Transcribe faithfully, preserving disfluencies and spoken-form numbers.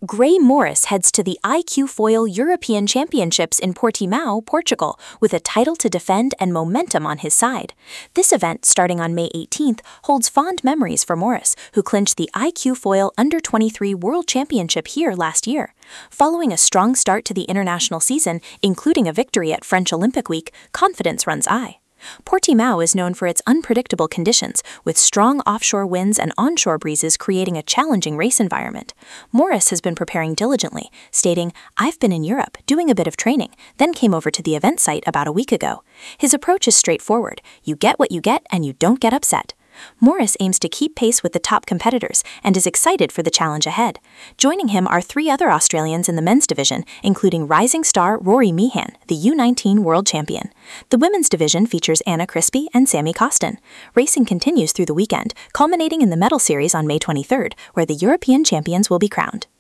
Gray Morris heads to the I Q Foil European Championships in Portimão, Portugal, with a title to defend and momentum on his side. This event, starting on May eighteenth, holds fond memories for Morris, who clinched the I Q Foil Under twenty-three World Championship here last year. Following a strong start to the international season, including a victory at French Olympic Week, confidence runs high. Portimão is known for its unpredictable conditions, with strong offshore winds and onshore breezes creating a challenging race environment. Morris has been preparing diligently, stating, "I've been in Europe, doing a bit of training, then came over to the event site about a week ago." His approach is straightforward. You get what you get and you don't get upset. Morris aims to keep pace with the top competitors and is excited for the challenge ahead. Joining him are three other Australians in the men's division, including rising star Rory Meehan, the U nineteen world champion. The women's division features Anna Crispy and Sammy Costin. Racing continues through the weekend, culminating in the medal series on May twenty-third, where the European champions will be crowned.